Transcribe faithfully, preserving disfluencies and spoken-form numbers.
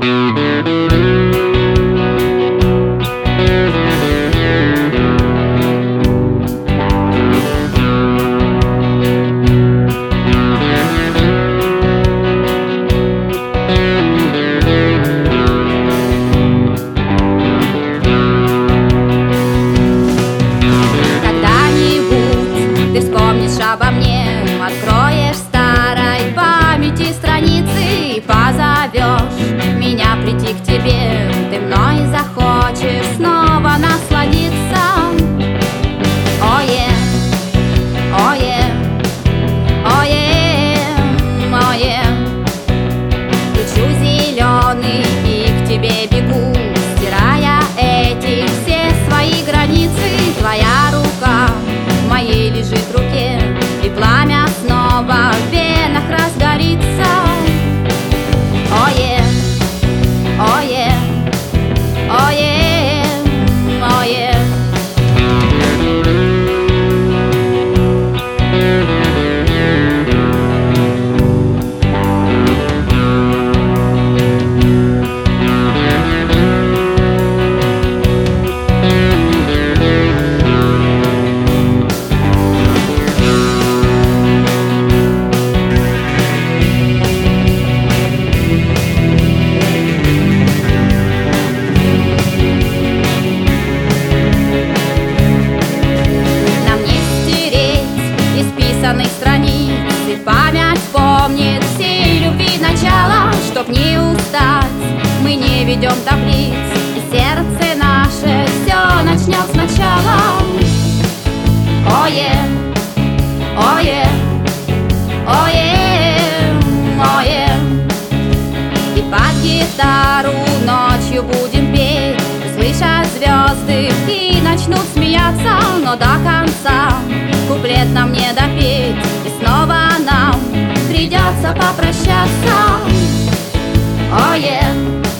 Обо мне откроешь старой памяти страницы и позовешь меня прийти к тебе. Ты мной захочешь снова насладиться. Ое, ое, ое, ое. Ключу зеленый и к тебе бегу, стирая эти все свои границы. Твоя рука в моей лежит в руке, и пламя снова в венах разгорится. Ое, ое, ое, ое. Страницы память помнит всей любви начало. Чтоб не устать, мы не ведем таблиц, и сердце наше все начнет сначала. Ое, ое, ое, ое. И под гитару ночью будем петь, услышат звезды и начнут смеяться. Но до конца куплет нам не допеть, и снова нам придется попрощаться. Ое,